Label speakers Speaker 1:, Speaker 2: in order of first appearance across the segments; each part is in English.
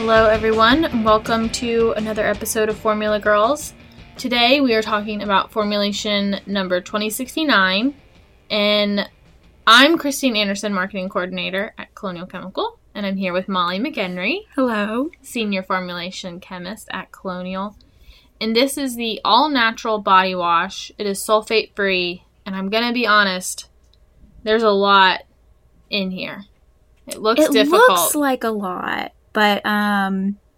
Speaker 1: Hello everyone, welcome to another episode of Formula Girls. Today we are talking about formulation number 2069, and I'm Christine Anderson, Marketing Coordinator at Colonial Chemical, and I'm here with Molly McHenry.
Speaker 2: Hello.
Speaker 1: Senior Formulation Chemist at Colonial. And this is the all-natural body wash. It is sulfate-free, and I'm going to be honest, there's a lot in here. It looks difficult.
Speaker 2: It looks like a lot, but I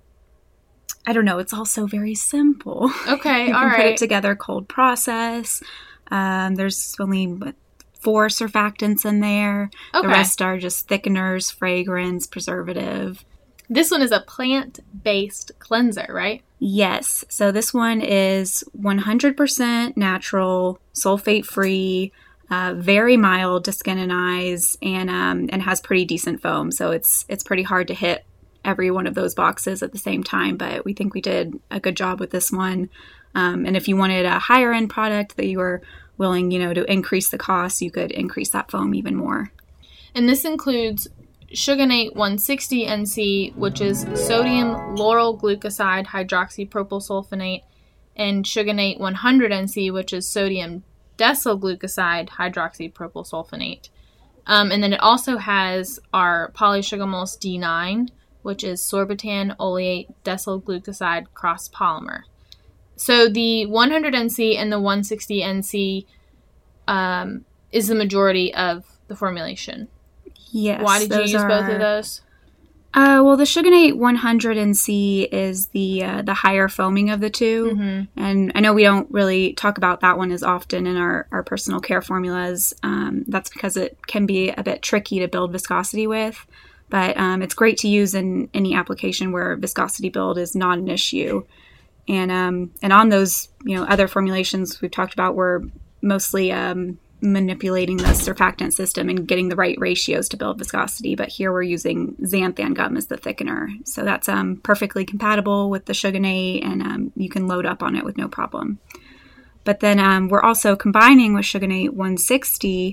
Speaker 2: don't know. It's also very simple.
Speaker 1: Okay,
Speaker 2: you
Speaker 1: all
Speaker 2: can
Speaker 1: right.
Speaker 2: put it together cold process. There's only 4 surfactants in there.
Speaker 1: Okay.
Speaker 2: The rest are just thickeners, fragrance, preservative.
Speaker 1: This one is a plant-based cleanser, right?
Speaker 2: Yes. So this one is 100% natural, sulfate-free, very mild to skin and eyes, and has pretty decent foam. So it's pretty hard to hit every one of those boxes at the same time, but we think we did a good job with this one. And if you wanted a higher end product that you were willing, to increase the cost, you could increase that foam even more.
Speaker 1: And this includes Suganate 160 NC, which is sodium lauryl glucoside hydroxypropylsulfonate, and Suganate 100 NC, which is sodium desylglucoside hydroxypropylsulfonate. And then it also has our polysugarmose D9, which is sorbitan oleate desylglucoside cross polymer. So the 100 NC and the 160 NC is the majority of the formulation.
Speaker 2: Yes.
Speaker 1: Why did you use both of those?
Speaker 2: Well, the Suganate 100 NC is the higher foaming of the two. Mm-hmm. And I know we don't really talk about that one as often in our personal care formulas. That's because it can be a bit tricky to build viscosity with. But it's great to use in any application where viscosity build is not an issue. And on those, other formulations we've talked about, we're mostly manipulating the surfactant system and getting the right ratios to build viscosity. But here we're using xanthan gum as the thickener. So that's perfectly compatible with the Suganate, and you can load up on it with no problem. But then we're also combining with Suganate 160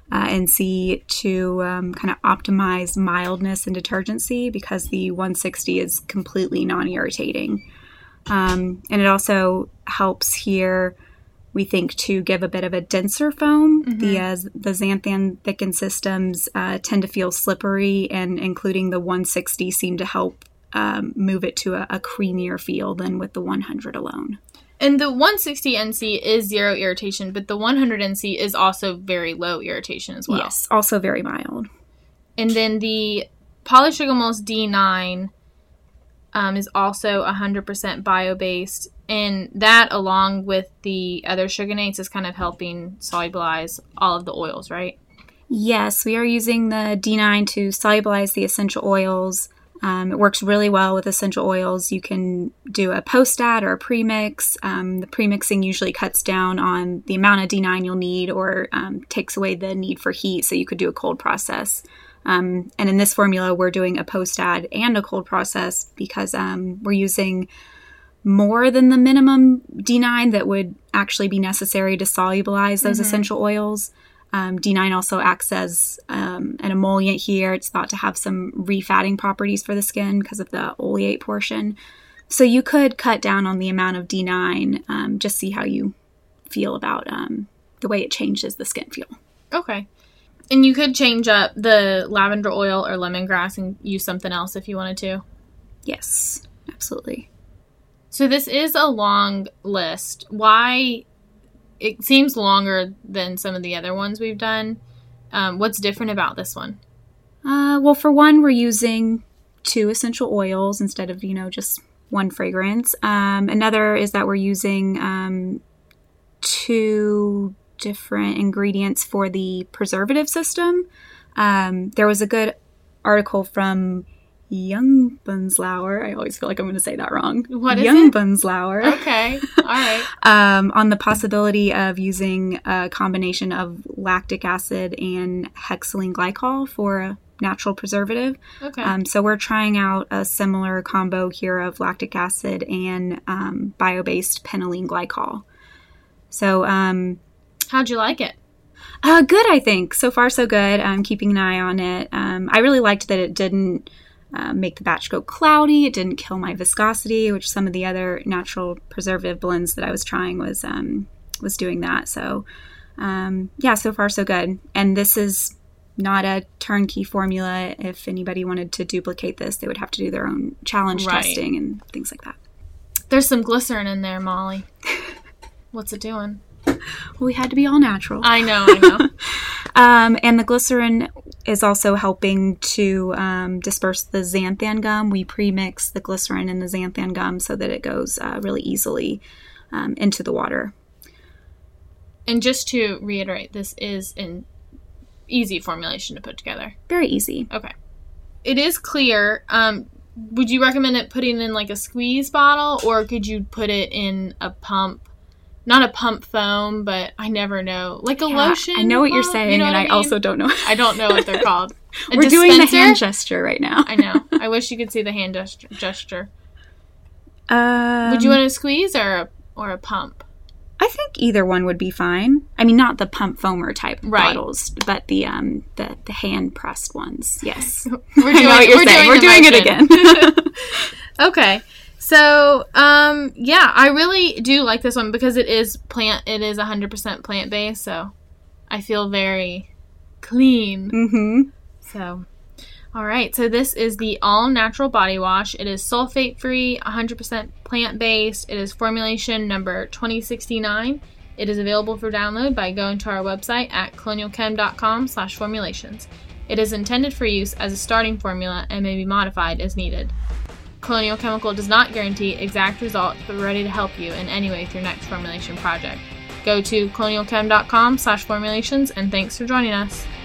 Speaker 2: NC to kind of optimize mildness and detergency, because the 160 is completely non-irritating. And it also helps here, we think, to give a bit of a denser foam. Mm-hmm. The xanthan thickened systems tend to feel slippery, and including the 160 seem to help move it to a creamier feel than with the 100 alone.
Speaker 1: And the 160 NC is zero irritation, but the 100 NC is also very low irritation as well.
Speaker 2: Yes, also very mild.
Speaker 1: And then the polysugarmose D9 is also 100% bio-based, and that, along with the other Suganates, is kind of helping solubilize all of the oils, right?
Speaker 2: Yes, we are using the D9 to solubilize the essential oils. It works really well with essential oils. You can do a post-add or a premix. The premixing usually cuts down on the amount of D9 you'll need, or takes away the need for heat, so you could do a cold process. And in this formula, we're doing a post-add and a cold process because we're using more than the minimum D9 that would actually be necessary to solubilize those essential oils. D9 also acts as an emollient here. It's thought to have some refatting properties for the skin because of the oleate portion. So you could cut down on the amount of D9, just see how you feel about the way it changes the skin feel.
Speaker 1: Okay. And you could change up the lavender oil or lemongrass and use something else if you wanted to.
Speaker 2: Yes, absolutely.
Speaker 1: So this is a long list. Why? It seems longer than some of the other ones we've done. What's different about this one?
Speaker 2: Well, for one, we're using 2 essential oils instead of, just one fragrance. Another is that we're using 2 different ingredients for the preservative system. There was a good article from Jungbunzlauer. I always feel like I'm going to say that wrong.
Speaker 1: What is
Speaker 2: Jungbunzlauer.
Speaker 1: Okay. All right.
Speaker 2: On the possibility of using a combination of lactic acid and hexylene glycol for a natural preservative.
Speaker 1: Okay.
Speaker 2: So we're trying out a similar combo here of lactic acid and bio-based penylene glycol. So,
Speaker 1: how'd you like it?
Speaker 2: Good, I think. So far, so good. I'm keeping an eye on it. I really liked that it didn't make the batch go cloudy. It didn't kill my viscosity, which some of the other natural preservative blends that I was trying was doing that. So so far so good. And this is not a turnkey formula. If anybody wanted to duplicate this, they would have to do their own challenge testing and things like that.
Speaker 1: There's some glycerin in there, Molly. What's it doing?
Speaker 2: Well, we had to be all natural.
Speaker 1: I know.
Speaker 2: And the glycerin is also helping to disperse the xanthan gum. We pre-mix the glycerin and the xanthan gum so that it goes really easily into the water.
Speaker 1: And just to reiterate, this is an easy formulation to put together.
Speaker 2: Very easy.
Speaker 1: Okay. It is clear. Would you recommend it putting in like a squeeze bottle, or could you put it in a pump? Not a pump foam, but I never know. Like a lotion?
Speaker 2: I know what you're
Speaker 1: pump?
Speaker 2: saying,
Speaker 1: You know
Speaker 2: and
Speaker 1: what
Speaker 2: I
Speaker 1: mean?
Speaker 2: also don't know.
Speaker 1: I don't know what they're called.
Speaker 2: We're doing the hand gesture right now.
Speaker 1: I know. I wish you could see the hand gesture.
Speaker 2: Would
Speaker 1: you want a squeeze or a pump?
Speaker 2: I think either one would be fine. I mean, not the pump foamer type bottles, but the hand pressed ones. Yes,
Speaker 1: We're doing it again. Okay. So, I really do like this one because it is 100% plant-based, so I feel very clean.
Speaker 2: Mm-hmm.
Speaker 1: So, all right. So this is the all-natural body wash. It is sulfate-free, 100% plant-based. It is formulation number 2069. It is available for download by going to our website at colonialchem.com/formulations. It is intended for use as a starting formula and may be modified as needed. Colonial Chemical does not guarantee exact results, but we're ready to help you in any way with your next formulation project. Go to colonialchem.com/formulations, and thanks for joining us.